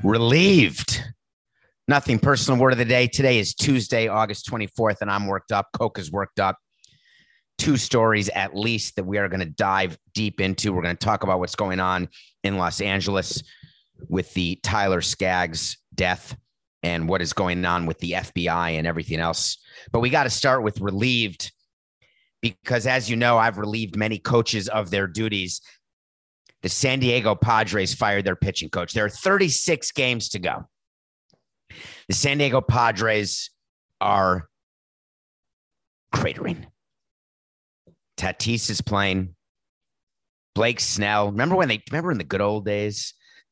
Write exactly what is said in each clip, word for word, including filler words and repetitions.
Relieved. Nothing personal. Word of the day. Today is Tuesday, August twenty-fourth, and I'm worked up. Coca's worked up. Two stories at least that we are going to dive deep into. We're going to talk about what's going on in Los Angeles with the Tyler Skaggs death and what is going on with the F B I and everything else. But we got to start with relieved because, as you know, I've relieved many coaches of their duties. The San Diego Padres fired their pitching coach. There are thirty-six games to go. The San Diego Padres are cratering. Tatis is playing. Blake Snell. Remember when they remember in the good old days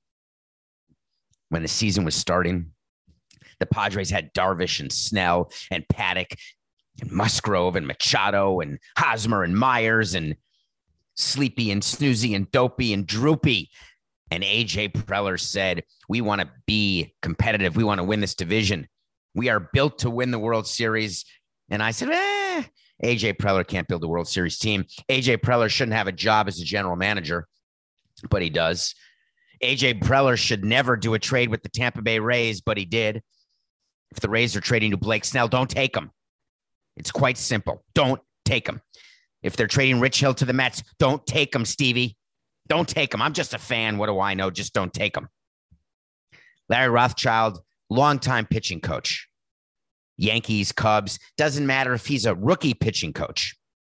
when the season was starting? The Padres had Darvish and Snell and Paddock and Musgrove and Machado and Hosmer and Myers and Sleepy and Snoozy and Dopey and Droopy. And A J Preller said, we want to be competitive. We want to win this division. We are built to win the World Series. And I said, eh, A J Preller can't build a World Series team. A J Preller shouldn't have a job as a general manager, but he does. A J Preller should never do a trade with the Tampa Bay Rays, but he did. If the Rays are trading to Blake Snell, don't take him. It's quite simple. Don't take him. If they're trading Rich Hill to the Mets, don't take him, Stevie. Don't take him. I'm just a fan. What do I know? Just don't take him. Larry Rothschild, longtime pitching coach. Yankees, Cubs. Doesn't matter if he's a rookie pitching coach.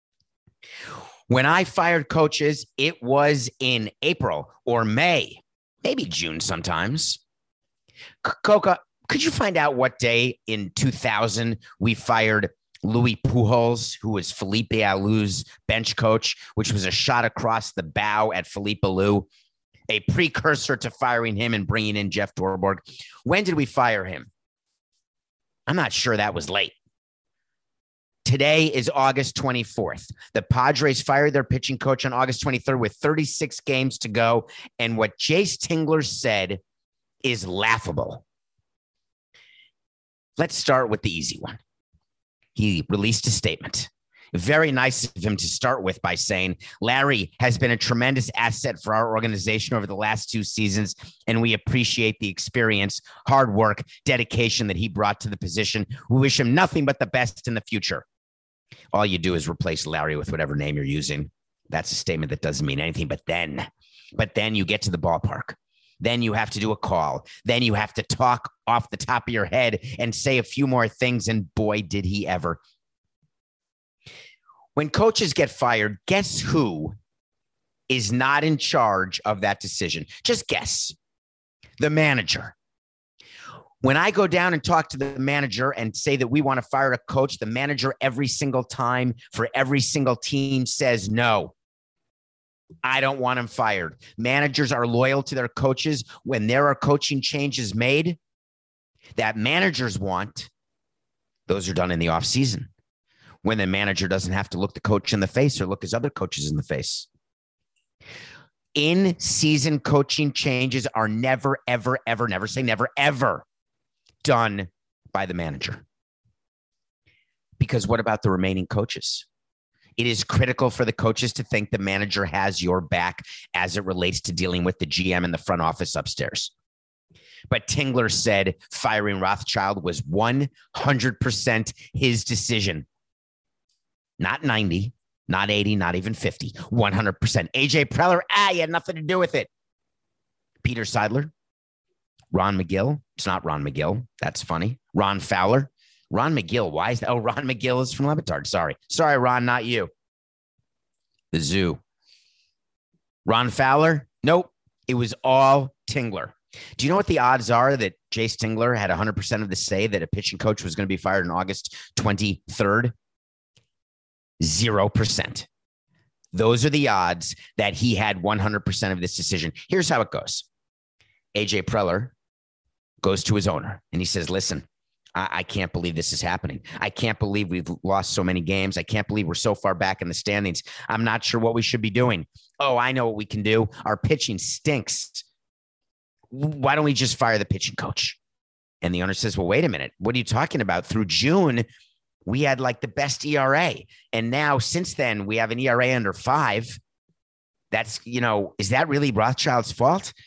When I fired coaches, it was in April or May, maybe June sometimes. Coca, could you find out what day in two thousand we fired Louis Pujols, who was Felipe Alou's bench coach, which was a shot across the bow at Felipe Alou, a precursor to firing him and bringing in Jeff Torborg? When did we fire him? I'm not sure that was late. Today is August twenty-fourth. The Padres fired their pitching coach on August twenty-third with thirty-six games to go. And what Jayce Tingler said is laughable. Let's start with the easy one. He released a statement. Very nice of him to start with by saying, Larry has been a tremendous asset for our organization over the last two seasons, and we appreciate the experience, hard work, dedication that he brought to the position. We wish him nothing but the best in the future. All you do is replace Larry with whatever name you're using. That's a statement that doesn't mean anything. But then, but then you get to the ballpark. Then you have to do a call. Then you have to talk off the top of your head and say a few more things. And boy, did he ever. When coaches get fired, guess who is not in charge of that decision? Just guess. The manager. When I go down and talk to the manager and say that we want to fire a coach, the manager every single time for every single team says no. I don't want him fired. Managers are loyal to their coaches. When there are coaching changes made that managers want, those are done in the offseason, when the manager doesn't have to look the coach in the face or look his other coaches in the face. In-season coaching changes are never, ever, ever, never say never, ever done by the manager. Because what about the remaining coaches? It is critical for the coaches to think the manager has your back as it relates to dealing with the G M and the front office upstairs. But Tingler said firing Rothschild was one hundred percent his decision. Not ninety, not eighty, not even fifty, one hundred percent. A J Preller, ah, he had nothing to do with it. Peter Seidler, Ron McGill. It's not Ron McGill. That's funny. Ron Fowler. Ron McGill. Why is that? Oh, Ron McGill is from Le Batard. Sorry. Sorry, Ron, not you. The Zoo. Ron Fowler? Nope. It was all Tingler. Do you know what the odds are that Jayce Tingler had one hundred percent of the say that a pitching coach was going to be fired on August twenty-third? Zero percent. Those are the odds that he had one hundred percent of this decision. Here's how it goes. A J Preller goes to his owner and he says, listen, I, I can't believe this is happening. I can't believe we've lost so many games. I can't believe we're so far back in the standings. I'm not sure what we should be doing. Oh, I know what we can do. Our pitching stinks. Why don't we just fire the pitching coach? And the owner says, well, wait a minute. What are you talking about? Through June, we had like the best E R A. And now since then, we have an E R A under five. That's, you know, is that really Rothschild's fault?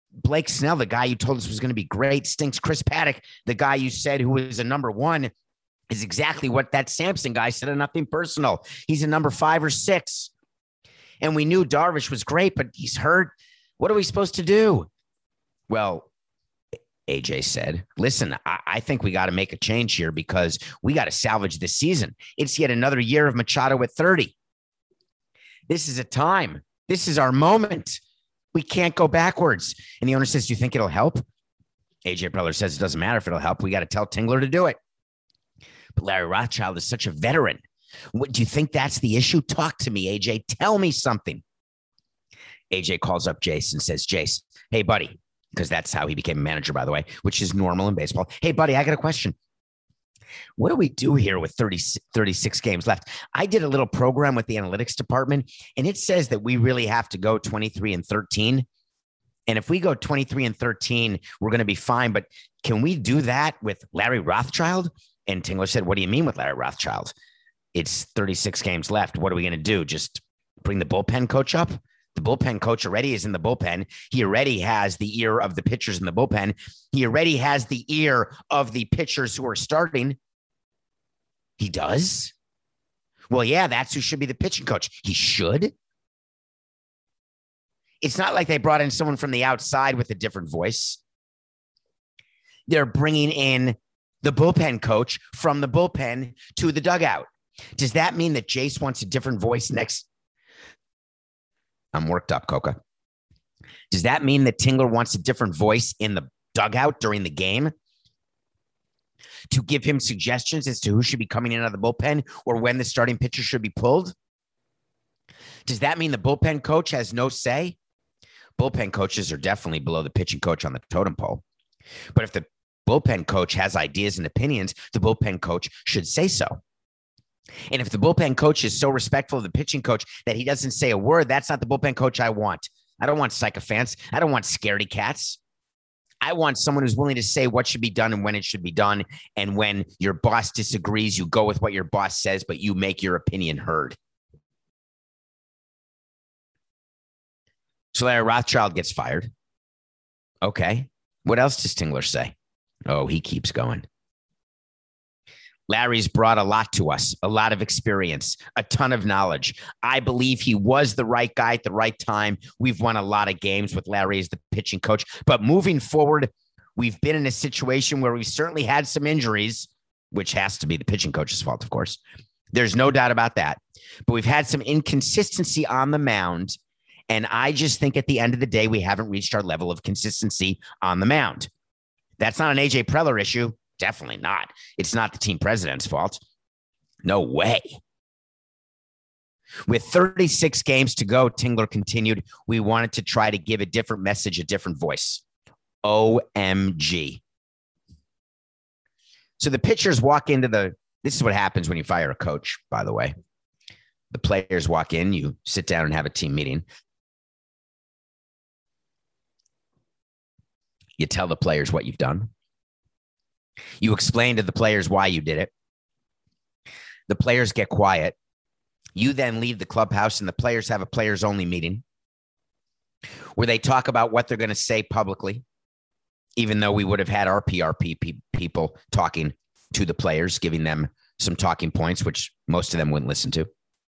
Blake Snell, the guy you told us was going to be great, stinks. Chris Paddock, the guy you said who was a number one, is exactly what that Sampson guy said, and nothing personal. He's a number five or six. And we knew Darvish was great, but he's hurt. What are we supposed to do? Well, A J said, listen, I, I think we got to make a change here because we got to salvage this season. It's yet another year of Machado at thirty. This is a time. This is our moment. We can't go backwards. And the owner says, do you think it'll help? A J Preller says, it doesn't matter if it'll help. We got to tell Tingler to do it. But Larry Rothschild is such a veteran. What, do you think that's the issue? Talk to me, A J. Tell me something. A J calls up Jace and says, Jace, hey, buddy, because that's how he became a manager, by the way, which is normal in baseball. Hey, buddy, I got a question. What do we do here with thirty, thirty-six games left? I did a little program with the analytics department, and it says that we really have to go twenty-three and thirteen. And if we go twenty-three and thirteen, we're going to be fine. But can we do that with Larry Rothschild? And Tingler said, what do you mean with Larry Rothschild? It's thirty-six games left. What are we going to do? Just bring the bullpen coach up? The bullpen coach already is in the bullpen. He already has the ear of the pitchers in the bullpen. He already has the ear of the pitchers who are starting. He does? Well, yeah, that's who should be the pitching coach. He should. It's not like they brought in someone from the outside with a different voice. They're bringing in the bullpen coach from the bullpen to the dugout. Does that mean that Jace wants a different voice next? I'm worked up, Coca. Does that mean that Tingler wants a different voice in the dugout during the game to give him suggestions as to who should be coming in out of the bullpen or when the starting pitcher should be pulled? Does that mean the bullpen coach has no say? Bullpen coaches are definitely below the pitching coach on the totem pole. But if the bullpen coach has ideas and opinions, the bullpen coach should say so. And if the bullpen coach is so respectful of the pitching coach that he doesn't say a word, that's not the bullpen coach I want. I don't want sycophants. I don't want scaredy cats. I want someone who's willing to say what should be done and when it should be done. And when your boss disagrees, you go with what your boss says, but you make your opinion heard. So Larry Rothschild gets fired. Okay. What else does Tingler say? Oh, he keeps going. Larry's brought a lot to us, a lot of experience, a ton of knowledge. I believe he was the right guy at the right time. We've won a lot of games with Larry as the pitching coach. But moving forward, we've been in a situation where we certainly had some injuries, which has to be the pitching coach's fault, of course. There's no doubt about that. But we've had some inconsistency on the mound. And I just think at the end of the day, we haven't reached our level of consistency on the mound. That's not an A J Preller issue. Definitely not. It's not the team president's fault. No way. With thirty-six games to go, Tingler continued, we wanted to try to give a different message, a different voice. O M G. So the pitchers walk into the, this is what happens when you fire a coach, by the way. The players walk in, you sit down and have a team meeting. You tell the players what you've done. You explain to the players why you did it. The players get quiet. You then leave the clubhouse and the players have a players only meeting where they talk about what they're going to say publicly, even though we would have had our P R P people talking to the players, giving them some talking points, which most of them wouldn't listen to.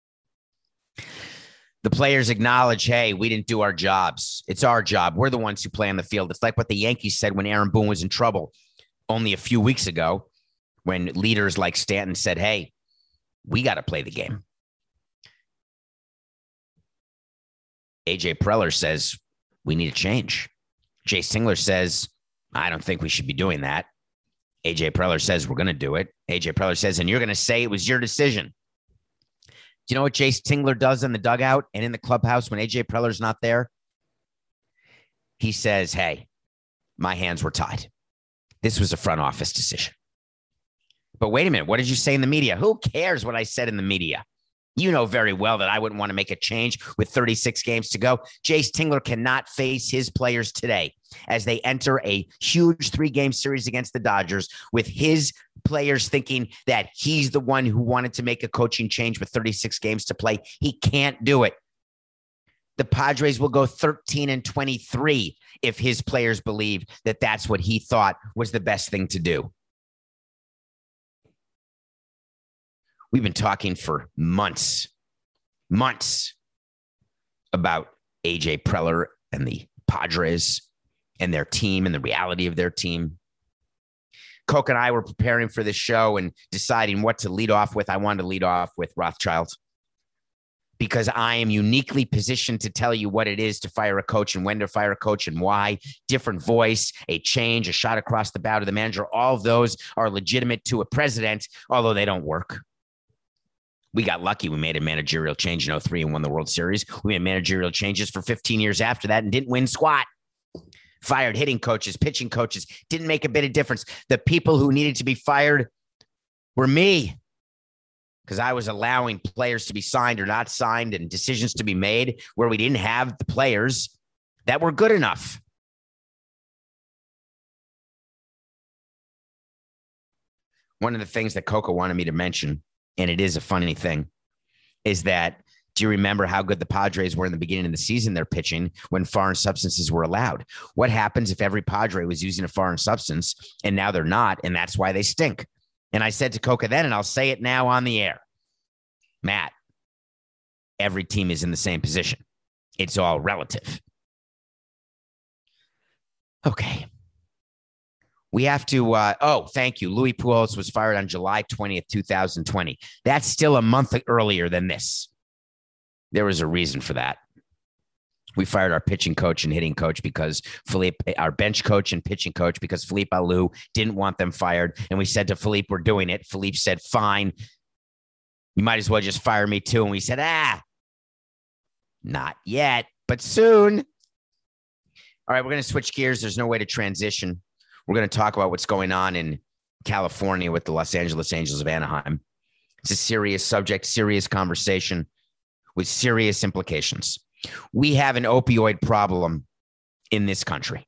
The players acknowledge, hey, we didn't do our jobs. It's our job. We're the ones who play on the field. It's like what the Yankees said when Aaron Boone was in trouble only a few weeks ago, when leaders like Stanton said, hey, we got to play the game. A J Preller says, we need a change. Jace Tingler says, I don't think we should be doing that. A J Preller says, we're going to do it. A J Preller says, and you're going to say it was your decision. Do you know what Jace Tingler does in the dugout and in the clubhouse when A J Preller's not there? He says, hey, my hands were tied. This was a front office decision. But wait a minute. What did you say in the media? Who cares what I said in the media? You know very well that I wouldn't want to make a change with thirty-six games to go. Jace Tingler cannot face his players today as they enter a huge three-game series against the Dodgers with his players thinking that he's the one who wanted to make a coaching change with thirty-six games to play. He can't do it. The Padres will go thirteen and twenty-three if his players believe that that's what he thought was the best thing to do. We've been talking for months, months about A J Preller and the Padres and their team and the reality of their team. Coke and I were preparing for this show and deciding what to lead off with. I wanted to lead off with Rothschild because I am uniquely positioned to tell you what it is to fire a coach and when to fire a coach and why. Different voice, a change, a shot across the bow to the manager. All of those are legitimate to a president, although they don't work. We got lucky. We made a managerial change in oh three and won the World Series. We made managerial changes for fifteen years after that and didn't win squat. Fired hitting coaches, pitching coaches, didn't make a bit of difference. The people who needed to be fired were me because I was allowing players to be signed or not signed and decisions to be made where we didn't have the players that were good enough. One of the things that Coco wanted me to mention, and it is a funny thing, is that do you remember how good the Padres were in the beginning of the season? They're pitching when foreign substances were allowed. What happens if every Padre was using a foreign substance and now they're not, and that's why they stink? And I said to Coca then, and I'll say it now on the air, Matt, every team is in the same position. It's all relative. Okay. We have to, uh, oh, thank you. Louis Pujols was fired on July twentieth, twenty twenty. That's still a month earlier than this. There was a reason for that. We fired our pitching coach and hitting coach because Philippe, our bench coach and pitching coach, because Philippe Alou didn't want them fired. And we said to Philippe, we're doing it. Philippe said, fine. You might as well just fire me too. And we said, ah, not yet, but soon. All right, we're going to switch gears. There's no way to transition. We're going to talk about what's going on in California with the Los Angeles Angels of Anaheim. It's a serious subject, serious conversation with serious implications. We have an opioid problem in this country.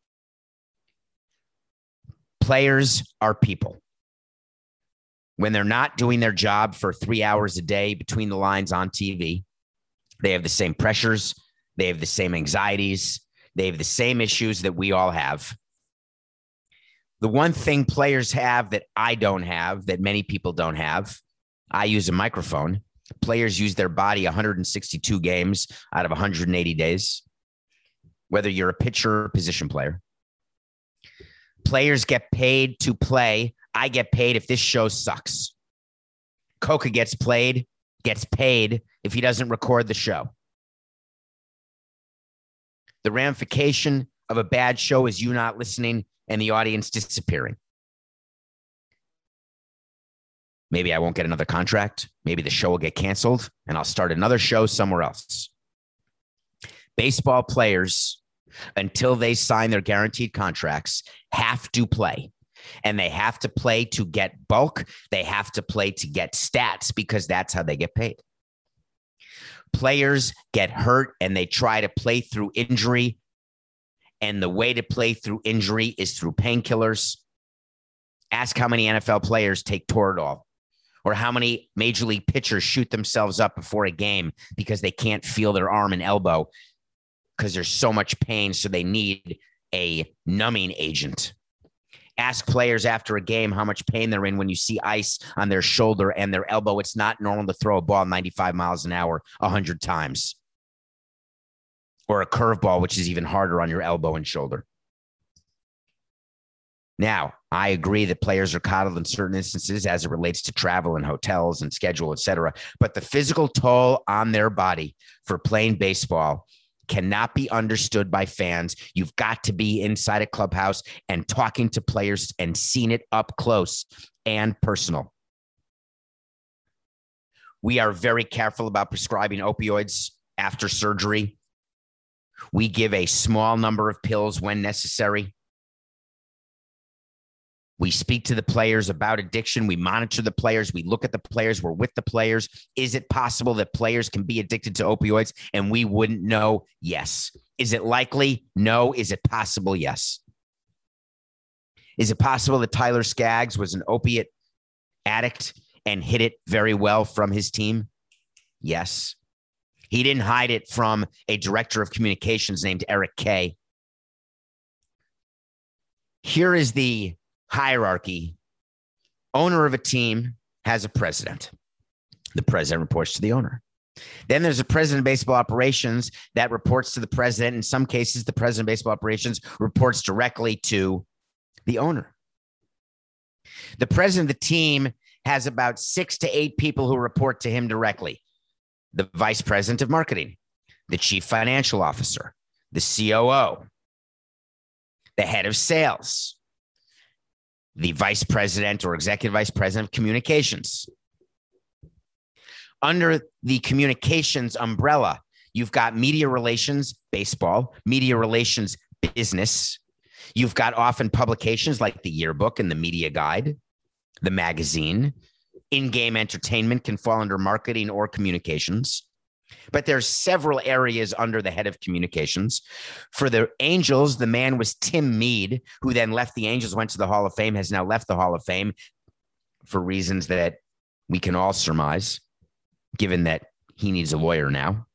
Players are people. When they're not doing their job for three hours a day between the lines on T V, they have the same pressures. They have the same anxieties. They have the same issues that we all have. The one thing players have that I don't have, that many people don't have, I use a microphone. Players use their body one hundred sixty-two games out of one hundred eighty days, whether you're a pitcher or position player. Players get paid to play. I get paid if this show sucks. Coca gets played, gets paid if he doesn't record the show. The ramification of a bad show is you not listening and the audience disappearing. Maybe I won't get another contract. Maybe the show will get canceled and I'll start another show somewhere else. Baseball players, until they sign their guaranteed contracts, have to play. And they have to play to get bulk. They have to play to get stats because that's how they get paid. Players get hurt and they try to play through injury. And the way to play through injury is through painkillers. Ask how many N F L players take Toradol. Or how many major league pitchers shoot themselves up before a game because they can't feel their arm and elbow because there's so much pain, so they need a numbing agent. Ask players after a game how much pain they're in when you see ice on their shoulder and their elbow. It's not normal to throw a ball ninety-five miles an hour one hundred times. Or a curveball, which is even harder on your elbow and shoulder. Now, I agree that players are coddled in certain instances as it relates to travel and hotels and schedule, et cetera. But the physical toll on their body for playing baseball cannot be understood by fans. You've got to be inside a clubhouse and talking to players and seeing it up close and personal. We are very careful about prescribing opioids after surgery. We give a small number of pills when necessary. We speak to the players about addiction. We monitor the players. We look at the players. We're with the players. Is it possible that players can be addicted to opioids and we wouldn't know? Yes. Is it likely? No. Is it possible? Yes. Is it possible that Tyler Skaggs was an opiate addict and hid it very well from his team? Yes. He didn't hide it from a director of communications named Eric Kay. Here is the hierarchy. Owner of a team has a president. The president reports to the owner. Then there's a president of baseball operations that reports to the president. In some cases, the president of baseball operations reports directly to the owner. The president of the team has about six to eight people who report to him directly. The vice president of marketing, the chief financial officer, the C O O, the head of sales, the vice president or executive vice president of communications. Under the communications umbrella, you've got media relations, baseball, media relations, business. You've got often publications like the yearbook and the media guide, the magazine. In-game entertainment can fall under marketing or communications. But there's several areas under the head of communications. For the Angels, the man was Tim Mead, who then left the Angels, went to the Hall of Fame, has now left the Hall of Fame for reasons that we can all surmise, given that he needs a lawyer now.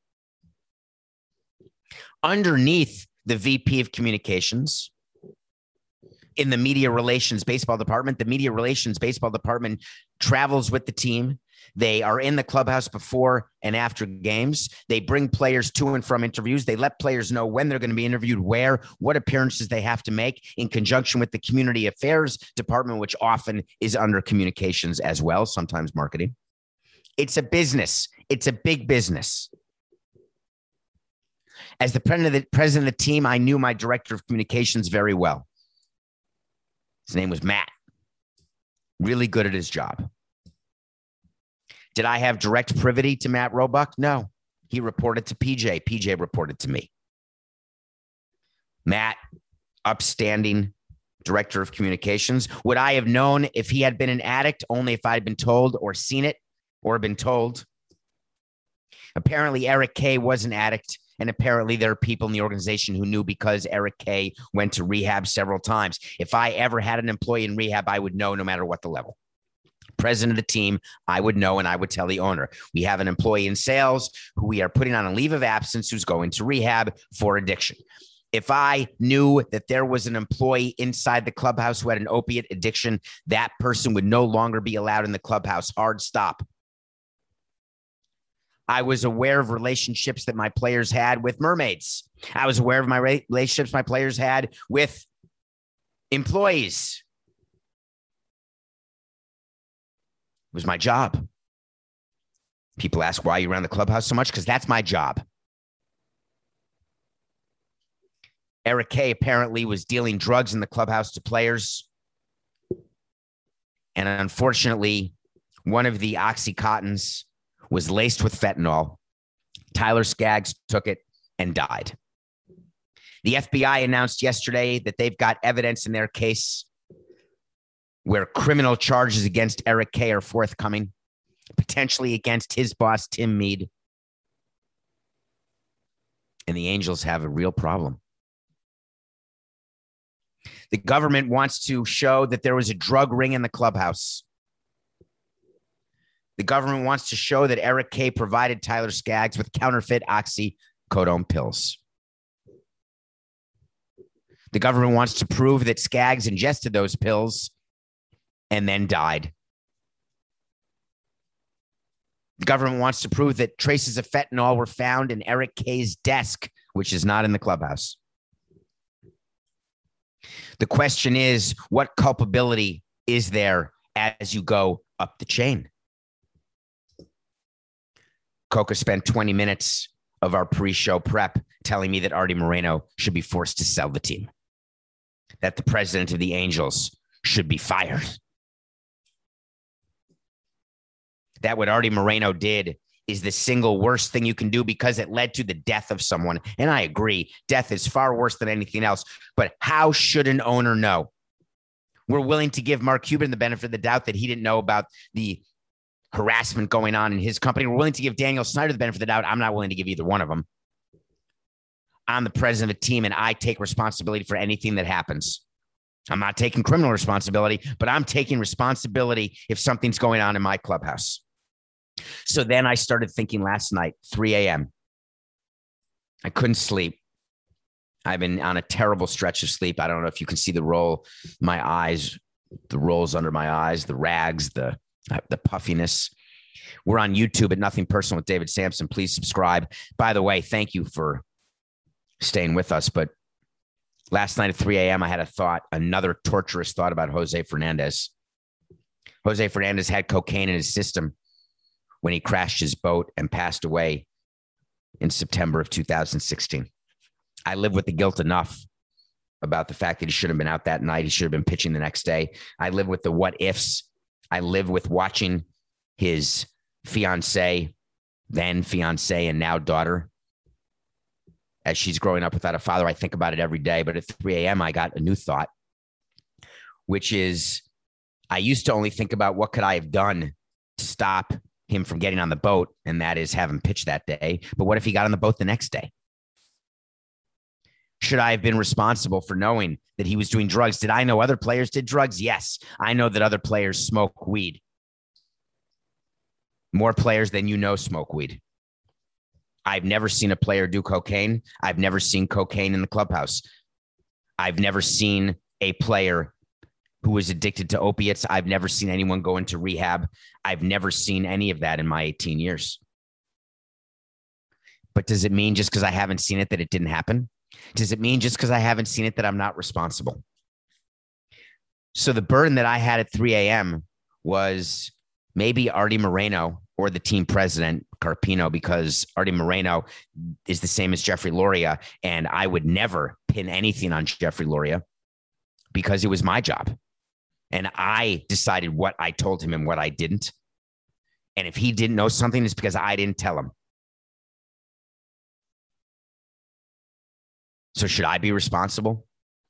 Underneath the V P of communications, in the media relations baseball department, the media relations baseball department travels with the team. They are in the clubhouse before and after games. They bring players to and from interviews. They let players know when they're going to be interviewed, where, what appearances they have to make, in conjunction with the community affairs department, which often is under communications as well, sometimes marketing. It's a business. It's a big business. As the president of the, president of the team, I knew my director of communications very well. His name was Matt. Really good at his job. Did I have direct privity to Matt Roebuck? No. He reported to P J. P J reported to me. Matt, upstanding director of communications. Would I have known if he had been an addict? Only if I'd been told or seen it or been told. Apparently, Eric Kay was an addict. And apparently there are people in the organization who knew because Eric Kay went to rehab several times. If I ever had an employee in rehab, I would know no matter what the level. President of the team, I would know, and I would tell the owner. We have an employee in sales who we are putting on a leave of absence who's going to rehab for addiction. If I knew that there was an employee inside the clubhouse who had an opiate addiction, that person would no longer be allowed in the clubhouse. Hard stop. I was aware of relationships that my players had with mermaids. I was aware of my relationships my players had with employees. It was my job. People ask why you around the clubhouse so much, because that's my job. Eric Kay apparently was dealing drugs in the clubhouse to players. And unfortunately, one of the Oxycontins was laced with fentanyl. Tyler Skaggs took it and died. The F B I announced yesterday that they've got evidence in their case where criminal charges against Eric Kay are forthcoming, potentially against his boss, Tim Mead. And the Angels have a real problem. The government wants to show that there was a drug ring in the clubhouse. The government wants to show that Eric Kay provided Tyler Skaggs with counterfeit oxycodone pills. The government wants to prove that Skaggs ingested those pills and then died. The government wants to prove that traces of fentanyl were found in Eric Kay's desk, which is not in the clubhouse. The question is, what culpability is there as you go up the chain? Coca spent twenty minutes of our pre-show prep telling me that Artie Moreno should be forced to sell the team, that the president of the Angels should be fired, that what Artie Moreno did is the single worst thing you can do because it led to the death of someone. And I agree, death is far worse than anything else. But how should an owner know? We're willing to give Mark Cuban the benefit of the doubt that he didn't know about the harassment going on in his company. We're willing to give Daniel Snyder the benefit of the doubt. I'm not willing to give either one of them. I'm the president of a team and I take responsibility for anything that happens. I'm not taking criminal responsibility, but I'm taking responsibility if something's going on in my clubhouse. So then I started thinking last night, three a.m., I couldn't sleep. I've been on a terrible stretch of sleep. I don't know if you can see the roll, my eyes, the rolls under my eyes, the rags, the the puffiness. We're on YouTube at Nothing Personal with David Samson. Please subscribe. By the way, thank you for staying with us. But last night at three a.m., I had a thought, another torturous thought about Jose Fernandez. Jose Fernandez had cocaine in his system when he crashed his boat and passed away in September of two thousand sixteen. I live with the guilt enough about the fact that he should have been out that night. He should have been pitching the next day. I live with the what ifs. I live with watching his fiance, then fiance, and now daughter, as she's growing up without a father. I think about it every day. But at three a.m., I got a new thought, which is I used to only think about what could I have done to stop him from getting on the boat, and that is have him pitch that day. But what if he got on the boat the next day? Should I have been responsible for knowing that he was doing drugs? Did I know other players did drugs? Yes. I know that other players smoke weed. More players than you know smoke weed. I've never seen a player do cocaine. I've never seen cocaine in the clubhouse. I've never seen a player who was addicted to opiates. I've never seen anyone go into rehab. I've never seen any of that in my eighteen years. But does it mean just because I haven't seen it that it didn't happen? Does it mean just because I haven't seen it that I'm not responsible? So the burden that I had at three a.m. was maybe Artie Moreno or the team president, Carpino, because Artie Moreno is the same as Jeffrey Loria, and I would never pin anything on Jeffrey Loria because it was my job. And I decided what I told him and what I didn't. And if he didn't know something, it's because I didn't tell him. So should I be responsible?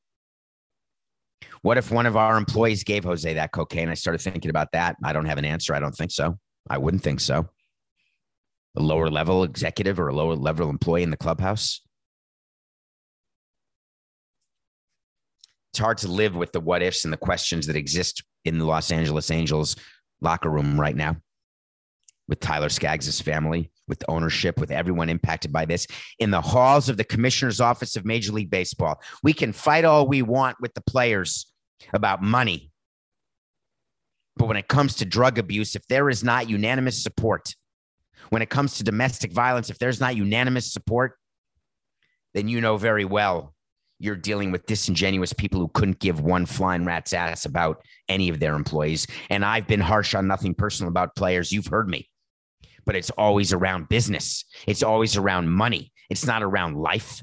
What if one of our employees gave Jose that cocaine? I started thinking about that. I don't have an answer. I don't think so. I wouldn't think so. A lower level executive or a lower level employee in the clubhouse. It's hard to live with the what ifs and the questions that exist in the Los Angeles Angels locker room right now, with Tyler Skaggs' family, with ownership, with everyone impacted by this, in the halls of the commissioner's office of Major League Baseball. We can fight all we want with the players about money. But when it comes to drug abuse, if there is not unanimous support, when it comes to domestic violence, if there's not unanimous support, then you know very well you're dealing with disingenuous people who couldn't give one flying rat's ass about any of their employees. And I've been harsh on Nothing Personal about players. You've heard me. But it's always around business. It's always around money. It's not around life.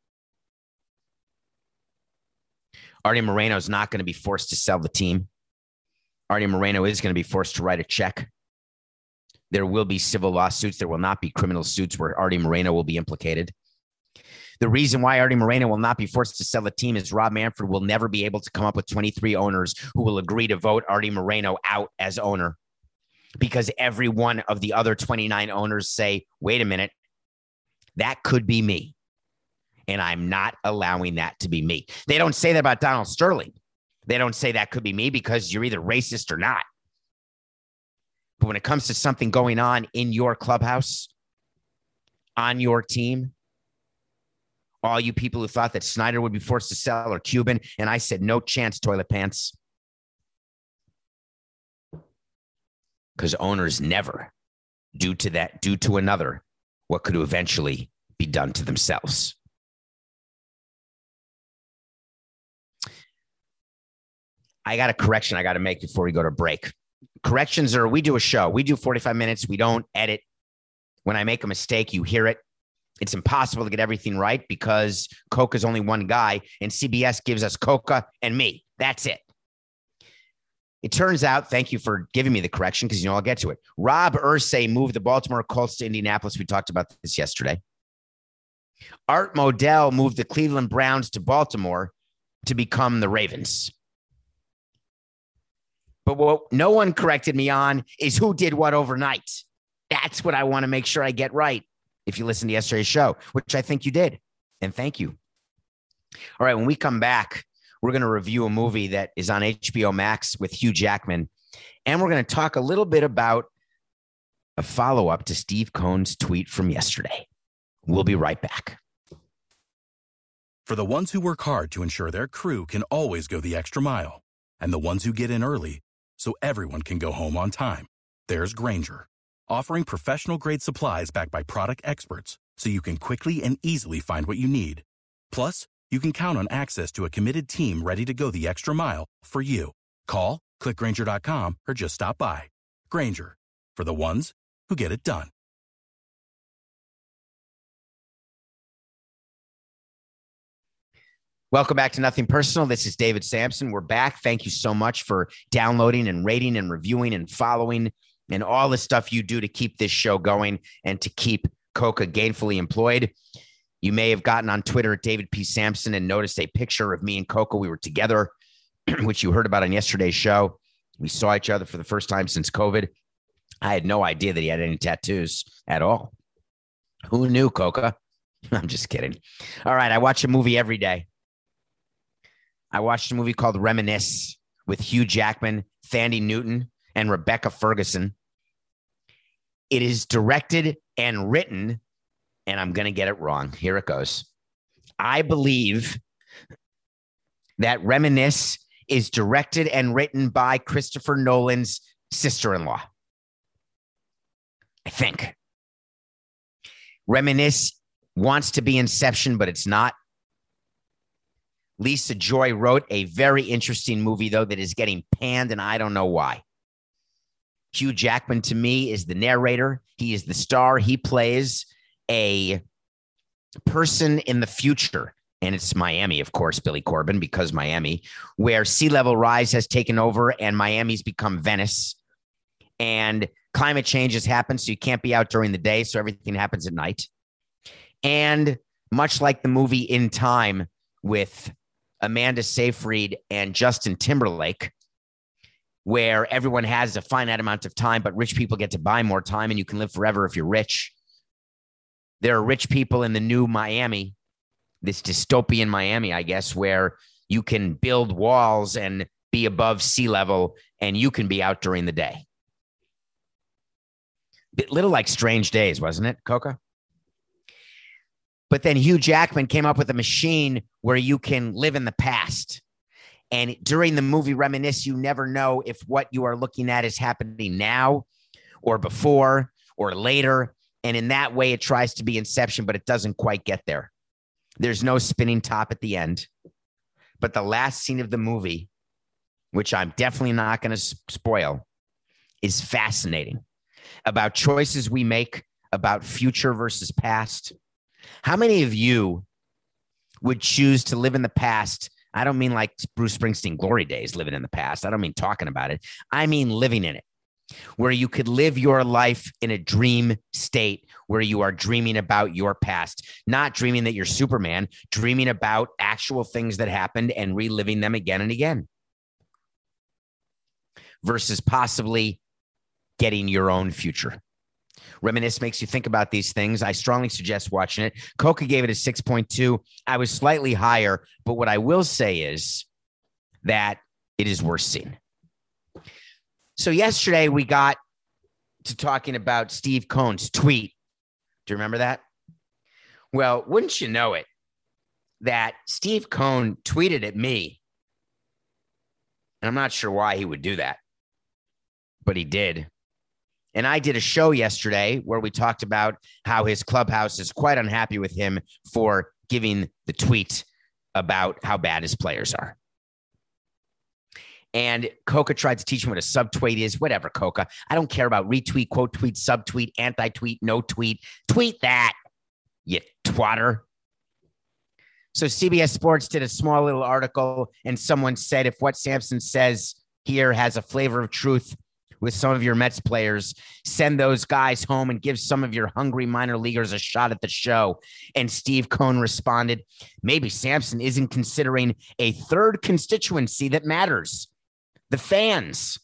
Artie Moreno is not going to be forced to sell the team. Artie Moreno is going to be forced to write a check. There will be civil lawsuits. There will not be criminal suits where Artie Moreno will be implicated. The reason why Artie Moreno will not be forced to sell the team is Rob Manfred will never be able to come up with twenty-three owners who will agree to vote Artie Moreno out as owner, because every one of the other twenty-nine owners say, wait a minute, that could be me. And I'm not allowing that to be me. They don't say that about Donald Sterling. They don't say that could be me because you're either racist or not. But when it comes to something going on in your clubhouse, on your team, all you people who thought that Snyder would be forced to sell or Cuban, and I said, no chance, toilet pants. Because owners never do to that, do to another what could eventually be done to themselves. I got a correction I got to make before we go to break. Corrections are, we do a show. We do forty-five minutes. We don't edit. When I make a mistake, you hear it. It's impossible to get everything right because Coca's only one guy and C B S gives us Coca and me. That's it. It turns out, thank you for giving me the correction because, you know, I'll get to it. Rob Irsay moved the Baltimore Colts to Indianapolis. We talked about this yesterday. Art Modell moved the Cleveland Browns to Baltimore to become the Ravens. But what no one corrected me on is who did what overnight. That's what I want to make sure I get right. If you listen to yesterday's show, which I think you did. And thank you. All right. When we come back, we're going to review a movie that is on H B O Max with Hugh Jackman. And we're going to talk a little bit about a follow-up to Steve Cohen's tweet from yesterday. We'll be right back. For the ones who work hard to ensure their crew can always go the extra mile, and the ones who get in early so everyone can go home on time, there's Grainger, offering professional-grade supplies backed by product experts so you can quickly and easily find what you need. Plus, you can count on access to a committed team ready to go the extra mile for you. Call, click Grainger dot com, or just stop by. Grainger, for the ones who get it done. Welcome back to Nothing Personal. This is David Sampson. We're back. Thank you so much for downloading and rating and reviewing and following and all the stuff you do to keep this show going and to keep Coca gainfully employed. You may have gotten on Twitter at David P. Sampson and noticed a picture of me and Coca. We were together, which you heard about on yesterday's show. We saw each other for the first time since COVID. I had no idea that he had any tattoos at all. Who knew, Coca? I'm just kidding. All right, I watch a movie every day. I watched a movie called Reminisce with Hugh Jackman, Thandie Newton, and Rebecca Ferguson. It is directed and written, and I'm going to get it wrong. Here it goes. I believe that Reminisce is directed and written by Christopher Nolan's sister-in-law. I think. Reminisce wants to be Inception, but it's not. Lisa Joy wrote a very interesting movie, though, that is getting panned, and I don't know why. Hugh Jackman, to me, is the narrator. He is the star. He plays a person in the future, and it's Miami, of course, Billy Corben, because Miami, where sea level rise has taken over and Miami's become Venice, and climate change has happened, so you can't be out during the day, so everything happens at night. And much like the movie In Time with Amanda Seyfried and Justin Timberlake, where everyone has a finite amount of time, but rich people get to buy more time and you can live forever if you're rich. There are rich people in the new Miami, this dystopian Miami, I guess, where you can build walls and be above sea level and you can be out during the day. A little like Strange Days, wasn't it, Coca? But then Hugh Jackman came up with a machine where you can live in the past. And during the movie Reminisce, you never know if what you are looking at is happening now or before or later. And in that way, it tries to be Inception, but it doesn't quite get there. There's no spinning top at the end. But the last scene of the movie, which I'm definitely not going to spoil, is fascinating. About choices we make, about future versus past. How many of you would choose to live in the past? I don't mean like Bruce Springsteen glory days, living in the past. I don't mean talking about it. I mean living in it, where you could live your life in a dream state where you are dreaming about your past, not dreaming that you're Superman, dreaming about actual things that happened and reliving them again and again, versus possibly getting your own future. Reminisce makes you think about these things. I strongly suggest watching it. Coca gave it a six point two. I was slightly higher, but what I will say is that it is worth seeing. So yesterday we got to talking about Steve Cohn's tweet. Do you remember that? Well, wouldn't you know it, that Steve Cohn tweeted at me, and I'm not sure why he would do that, but he did. And I did a show yesterday where we talked about how his clubhouse is quite unhappy with him for giving the tweet about how bad his players are. And Coca tried to teach him what a subtweet is. Whatever, Coca. I don't care about retweet, quote tweet, subtweet, anti-tweet, no tweet. Tweet that, you twatter. So C B S Sports did a small little article, and someone said if what Sampson says here has a flavor of truth with some of your Mets players, send those guys home and give some of your hungry minor leaguers a shot at the show. And Steve Cohn responded, maybe Sampson isn't considering a third constituency that matters, the fans.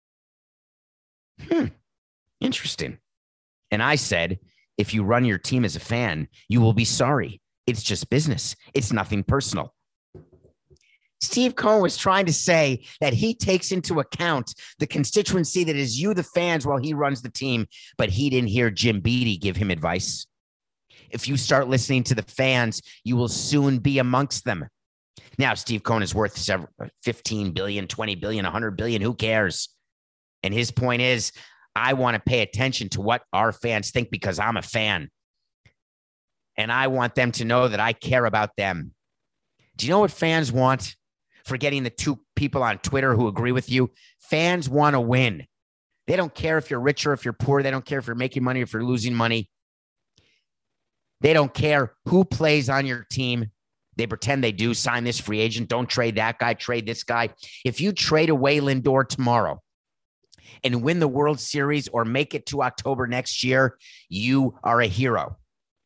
Hmm, interesting. And I said, if you run your team as a fan, you will be sorry. It's just business. It's nothing personal. Steve Cohn was trying to say that he takes into account the constituency that is you, the fans, while he runs the team, but he didn't hear Jim Beattie give him advice. if you start listening to the fans, you will soon be amongst them. Now, Steve Cohen is worth several, fifteen billion, twenty billion, one hundred billion. Who cares? And his point is, I want to pay attention to what our fans think because I'm a fan. And I want them to know that I care about them. Do you know what fans want? Forgetting the two people on Twitter who agree with you. Fans want to win. They don't care if you're rich or if you're poor. They don't care if you're making money or if you're losing money. They don't care who plays on your team. They pretend they do. Sign this free agent. Don't trade that guy. Trade this guy. If you trade away Lindor tomorrow and win the World Series or make it to October next year, you are a hero.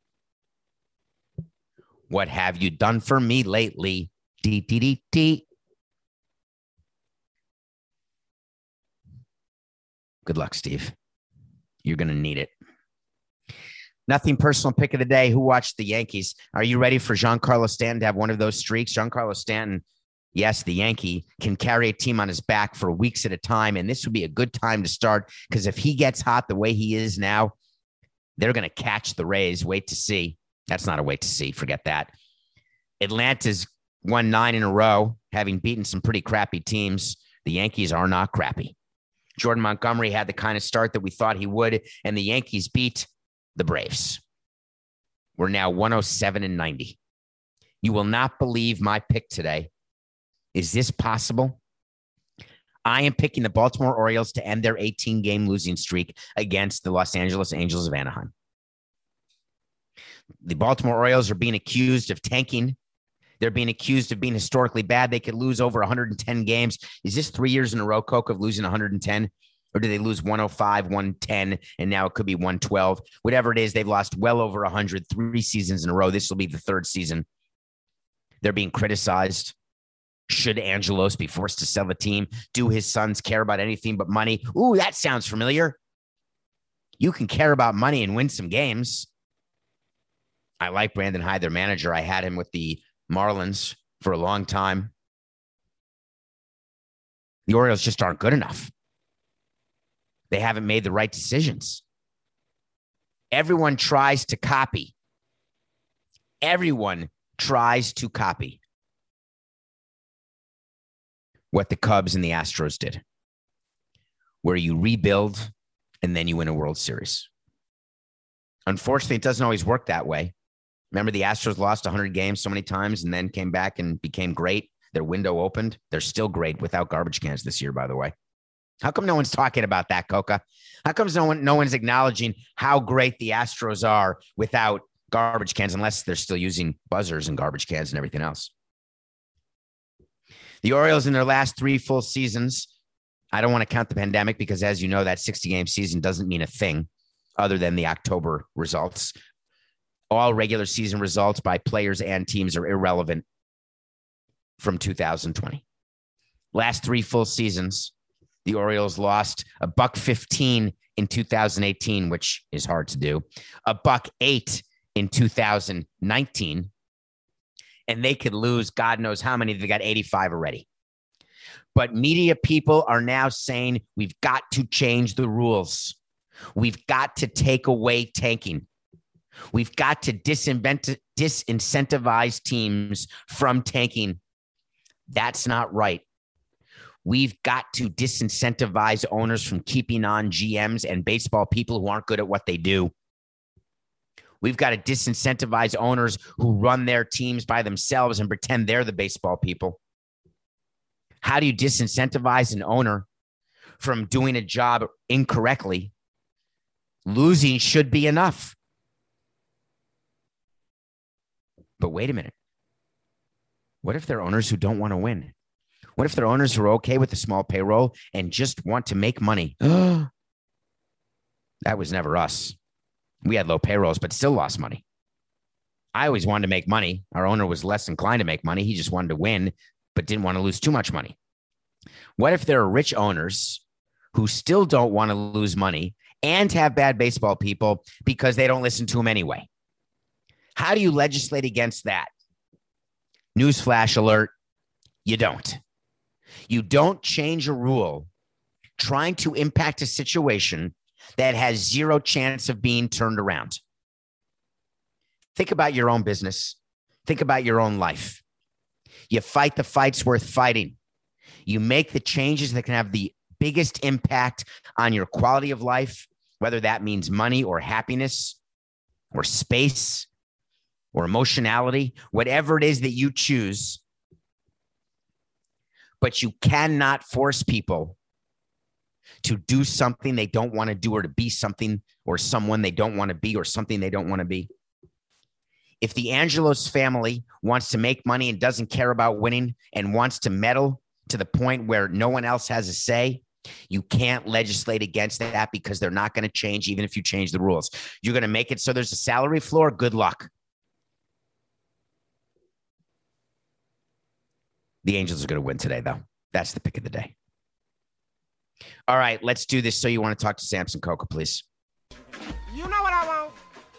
What have you done for me lately? D D D D. Good luck, Steve. You're going to need it. Nothing personal pick of the day. Who watched the Yankees? Are you ready for Giancarlo Stanton to have one of those streaks? Giancarlo Stanton, yes, the Yankee, can carry a team on his back for weeks at a time, and this would be a good time to start because if he gets hot the way he is now, they're going to catch the Rays. Wait to see. That's not a wait to see. Forget that. Atlanta's won nine in a row, having beaten some pretty crappy teams. The Yankees are not crappy. Jordan Montgomery had the kind of start that we thought he would, and the Yankees beat the Braves. We're now one oh seven and ninety. You will not believe my pick today. Is this possible? I am picking the Baltimore Orioles to end their eighteen-game losing streak against the Los Angeles Angels of Anaheim. The Baltimore Orioles are being accused of tanking. They're being accused of being historically bad. They could lose over one hundred ten games. Is this three years in a row, Coke, of losing one hundred ten? Or do they lose one oh five, one ten, and now it could be one twelve? Whatever it is, they've lost well over one hundred, three seasons in a row. This will be the third season. They're being criticized. Should Angelos be forced to sell the team? Do his sons care about anything but money? Ooh, that sounds familiar. You can care about money and win some games. I like Brandon Hyde, their manager. I had him with the Marlins for a long time. The Orioles just aren't good enough. They haven't made the right decisions. Everyone tries to copy. Everyone tries to copy what the Cubs and the Astros did, where you rebuild and then you win a World Series. Unfortunately, it doesn't always work that way. Remember, the Astros lost one hundred games so many times and then came back and became great. Their window opened. They're still great without garbage cans this year, by the way. How come no one's talking about that, Coca? How come no one, no one's acknowledging how great the Astros are without garbage cans, unless they're still using buzzers and garbage cans and everything else? The Orioles in their last three full seasons, I don't want to count the pandemic because, as you know, that sixty-game season doesn't mean a thing other than the October results. All regular season results by players and teams are irrelevant from two thousand twenty. Last three full seasons, the Orioles lost a buck fifteen in two thousand eighteen, which is hard to do, a buck eight in two thousand nineteen, and they could lose God knows how many. They got eighty-five already. But media people are now saying we've got to change the rules. We've got to take away tanking. We've got to disincentivize teams from tanking. That's not right. We've got to disincentivize owners from keeping on G Ms and baseball people who aren't good at what they do. We've got to disincentivize owners who run their teams by themselves and pretend they're the baseball people. How do you disincentivize an owner from doing a job incorrectly? Losing should be enough. But wait a minute. What if they're owners who don't want to win? What if they're owners who are okay with a small payroll and just want to make money? That was never us. We had low payrolls, but still lost money. I always wanted to make money. Our owner was less inclined to make money. He just wanted to win, but didn't want to lose too much money. What if there are rich owners who still don't want to lose money and have bad baseball people because they don't listen to them anyway? How do you legislate against that? Newsflash alert, you don't. You don't change a rule trying to impact a situation that has zero chance of being turned around. Think about your own business. Think about your own life. You fight the fights worth fighting. You make the changes that can have the biggest impact on your quality of life, whether that means money or happiness or space or emotionality, whatever it is that you choose. But you cannot force people to do something they don't want to do, or to be something or someone they don't want to be, or something they don't want to be. If the Angelos family wants to make money and doesn't care about winning and wants to meddle to the point where no one else has a say, you can't legislate against that, because they're not going to change even if you change the rules. You're going to make it so there's a salary floor. Good luck. The Angels are going to win today, though. That's the pick of the day. All right, let's do this. So you want to talk to Samson Coca, please? You know what I want?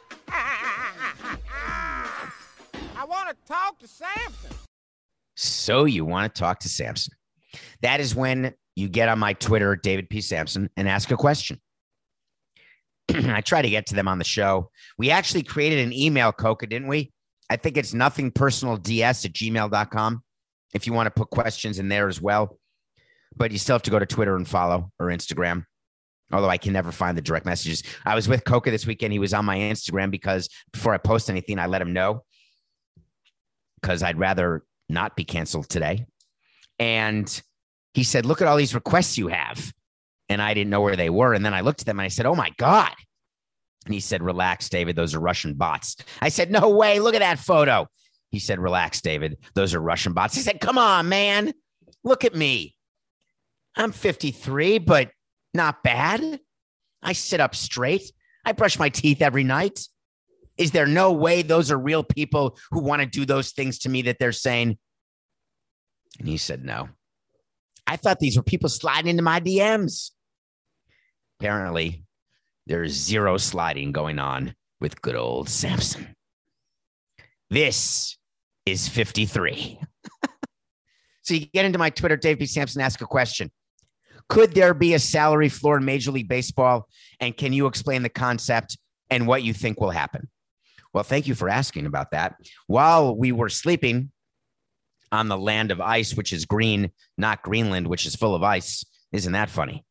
I want to talk to Samson. So you want to talk to Samson. That is when you get on my Twitter, David P. Samson, and ask a question. I try to get to them on the show. We actually created an email, Coca, didn't we? I think it's nothingpersonalds at gmail dot com if you want to put questions in there as well. But you still have to go to Twitter and follow, or Instagram, although I can never find the direct messages. I was with Coca this weekend. He was on my Instagram because before I post anything, I let him know, because I'd rather not be canceled today. And he said, look at all these requests you have. And I didn't know where they were. And then I looked at them and I said, oh my God. And he said, relax, David. Those are Russian bots. I said, no way. Look at that photo. He said, relax, David. Those are Russian bots. He said, come on, man. Look at me. I'm fifty-three, but not bad. I sit up straight. I brush my teeth every night. Is there no way those are real people who want to do those things to me that they're saying? And he said, no. I thought these were people sliding into my D Ms. Apparently, there's zero sliding going on with good old Samson. This is fifty-three. So you get into my Twitter, Dave P. Samson, ask a question. Could there be a salary floor in Major League Baseball? And can you explain the concept and what you think will happen? Well, thank you for asking about that. While we were sleeping on the land of ice, which is green, not Greenland, which is full of ice. Isn't that funny?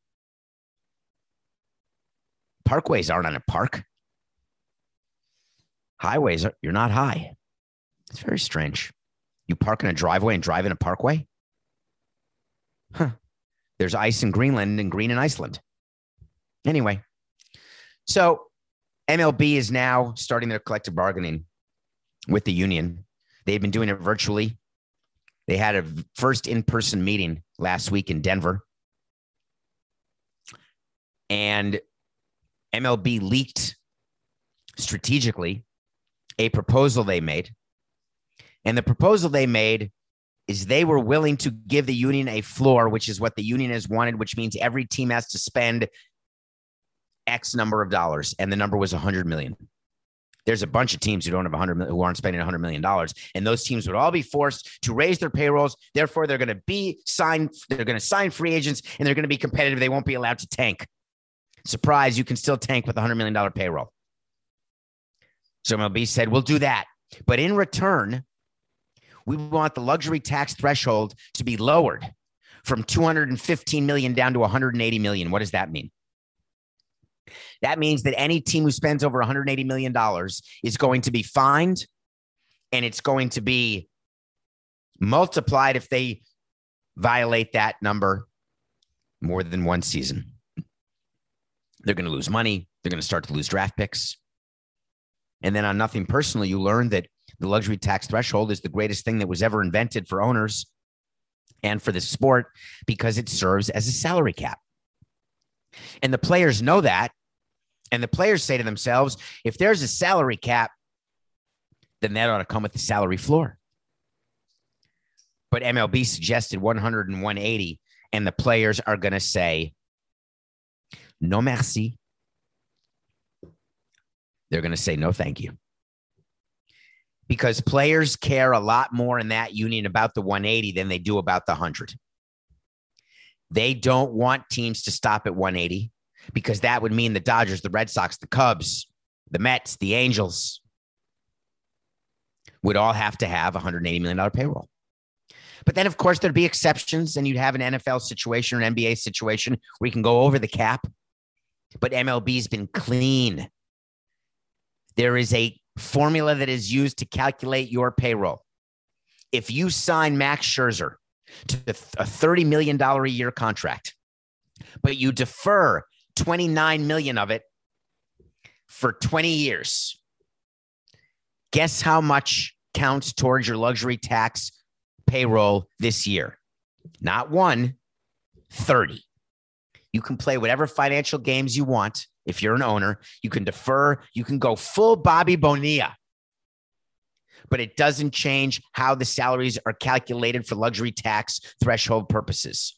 Parkways aren't on a park. Highways, are, you're not high. It's very strange. You park in a driveway and drive in a parkway? Huh. There's ice in Greenland and green in Iceland. Anyway, so M L B is now starting their collective bargaining with the union. They've been doing it virtually. They had a first in-person meeting last week in Denver. And M L B leaked strategically a proposal they made. And the proposal they made is they were willing to give the union a floor, which is what the union has wanted, which means every team has to spend X number of dollars. And the number was one hundred million dollars. There's a bunch of teams who don't have one hundred who aren't spending one hundred million dollars. And those teams would all be forced to raise their payrolls. Therefore, they're going to be signed. They're going to sign free agents and they're going to be competitive. They won't be allowed to tank. Surprise, you can still tank with a one hundred million dollars payroll. So M L B said, we'll do that. But in return, we want the luxury tax threshold to be lowered from two hundred fifteen million dollars down to one hundred eighty million dollars. What does that mean? That means that any team who spends over one hundred eighty million dollars is going to be fined, and it's going to be multiplied if they violate that number more than one season. They're going to lose money. They're going to start to lose draft picks. And then on Nothing Personal, you learn that the luxury tax threshold is the greatest thing that was ever invented for owners and for the sport because it serves as a salary cap. And the players know that. And the players say to themselves, if there's a salary cap, then that ought to come with the salary floor. But M L B suggested one hundred and one eighty, and the players are going to say, no merci. They're going to say, no, thank you. Because players care a lot more in that union about the one eighty than they do about the one hundred. They don't want teams to stop at one eighty because that would mean the Dodgers, the Red Sox, the Cubs, the Mets, the Angels, would all have to have a one hundred eighty million dollars payroll. But then, of course, there'd be exceptions, and you'd have an N F L situation or an N B A situation where you can go over the cap. But M L B's been clean. There is a formula that is used to calculate your payroll. If you sign Max Scherzer to a thirty million dollars a year contract, but you defer twenty-nine million dollars of it for twenty years, guess how much counts towards your luxury tax payroll this year? Not one, thirty. You can play whatever financial games you want. If you're an owner, you can defer, you can go full Bobby Bonilla, but it doesn't change how the salaries are calculated for luxury tax threshold purposes.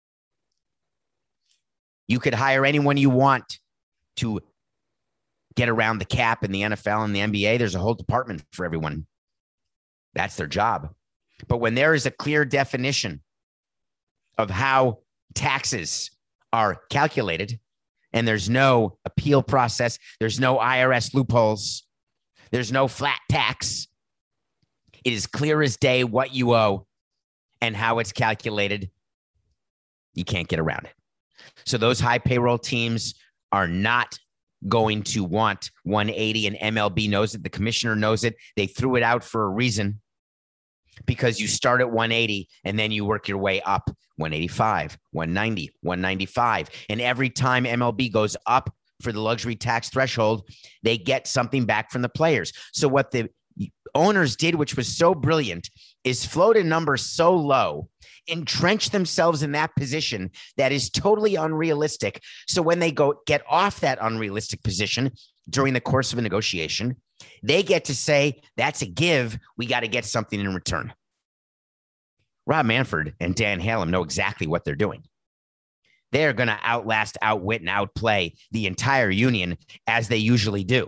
You could hire anyone you want to get around the cap in the N F L and the N B A. There's a whole department for everyone. That's their job. But when there is a clear definition of how taxes are calculated, and there's no appeal process, there's no I R S loopholes, there's no flat tax, it is clear as day what you owe and how it's calculated. You can't get around it. So those high payroll teams are not going to want one eighty, and M L B knows it. The commissioner knows it. They threw it out for a reason, because you start at one eighty and then you work your way up. one eighty-five, one ninety, one ninety-five. And every time M L B goes up for the luxury tax threshold, they get something back from the players. So what the owners did, which was so brilliant, is float a number so low, entrench themselves in that position that is totally unrealistic. So when they go get off that unrealistic position during the course of a negotiation, they get to say, that's a give. We got to get something in return. Rob Manfred and Dan Halem know exactly what they're doing. They're going to outlast, outwit, and outplay the entire union, as they usually do.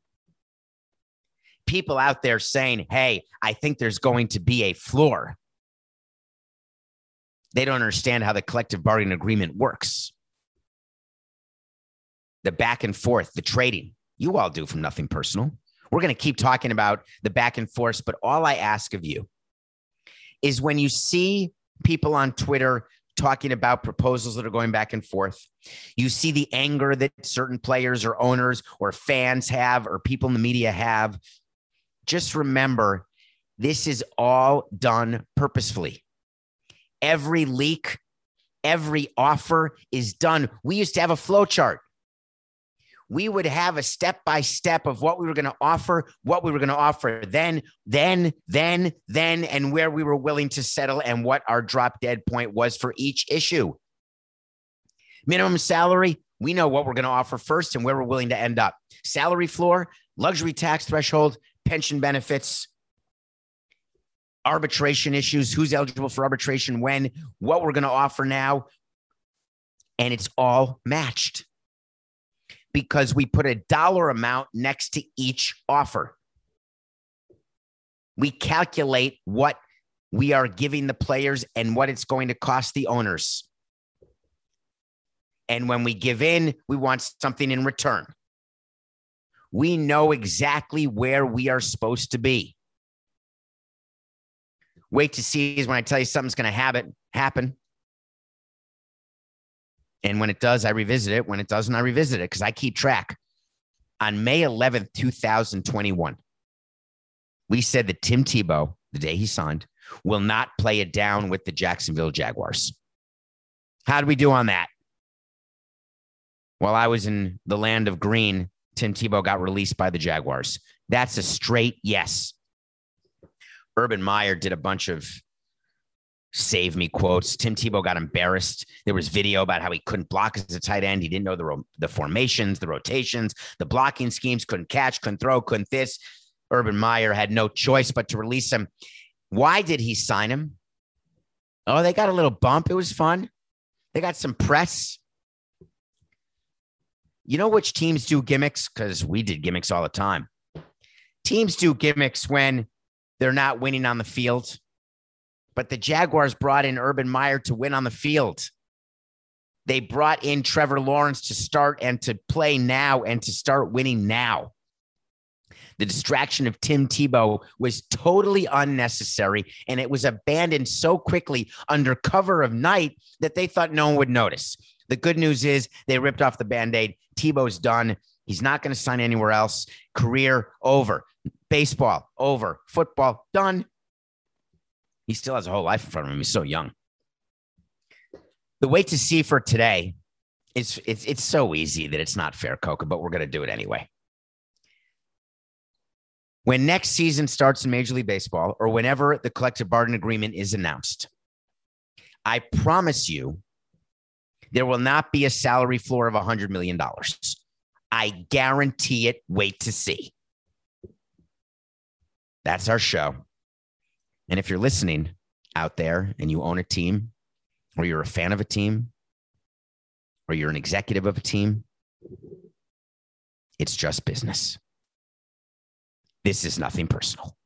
People out there saying, hey, I think there's going to be a floor. They don't understand how the collective bargaining agreement works. The back and forth, the trading. You all do from Nothing Personal. We're going to keep talking about the back and forth, but all I ask of you is, when you see people on Twitter talking about proposals that are going back and forth, you see the anger that certain players or owners or fans have, or people in the media have, just remember, this is all done purposefully. Every leak, every offer is done. We used to have a flow chart. We would have a step-by-step of what we were going to offer, what we were going to offer then, then, then, then, and where we were willing to settle, and what our drop-dead point was for each issue. Minimum salary, we know what we're going to offer first and where we're willing to end up. Salary floor, luxury tax threshold, pension benefits, arbitration issues, who's eligible for arbitration when, what we're going to offer now, and it's all matched, because we put a dollar amount next to each offer. We calculate what we are giving the players and what it's going to cost the owners. And when we give in, we want something in return. We know exactly where we are supposed to be. Wait to see is when I tell you something's going to have it happen. And when it does, I revisit it. When it doesn't, I revisit it, because I keep track. On May eleventh, twenty twenty-one, we said that Tim Tebow, the day he signed, will not play it down with the Jacksonville Jaguars. How did we do on that? While I was in the land of green, Tim Tebow got released by the Jaguars. That's a straight yes. Urban Meyer did a bunch of save me quotes. Tim Tebow got embarrassed. There was video about how he couldn't block as a tight end. He didn't know the, ro- the formations, the rotations, the blocking schemes, couldn't catch, couldn't throw, couldn't this. Urban Meyer had no choice but to release him. Why did he sign him? Oh, they got a little bump. It was fun. They got some press. You know which teams do gimmicks? Because we did gimmicks all the time. Teams do gimmicks when they're not winning on the field. But the Jaguars brought in Urban Meyer to win on the field. They brought in Trevor Lawrence to start and to play now and to start winning now. The distraction of Tim Tebow was totally unnecessary, and it was abandoned so quickly under cover of night that they thought no one would notice. The good news is they ripped off the Band-Aid. Tebow's done. He's not going to sign anywhere else. Career over. Baseball over. Football done. He still has a whole life in front of him. He's so young. The wait to see for today is it's, it's so easy that it's not fair, Coca, but we're going to do it anyway. When next season starts in Major League Baseball, or whenever the collective bargaining agreement is announced, I promise you there will not be a salary floor of one hundred million dollars. I guarantee it. Wait to see. That's our show. And if you're listening out there and you own a team, or you're a fan of a team, or you're an executive of a team, it's just business. This is nothing personal.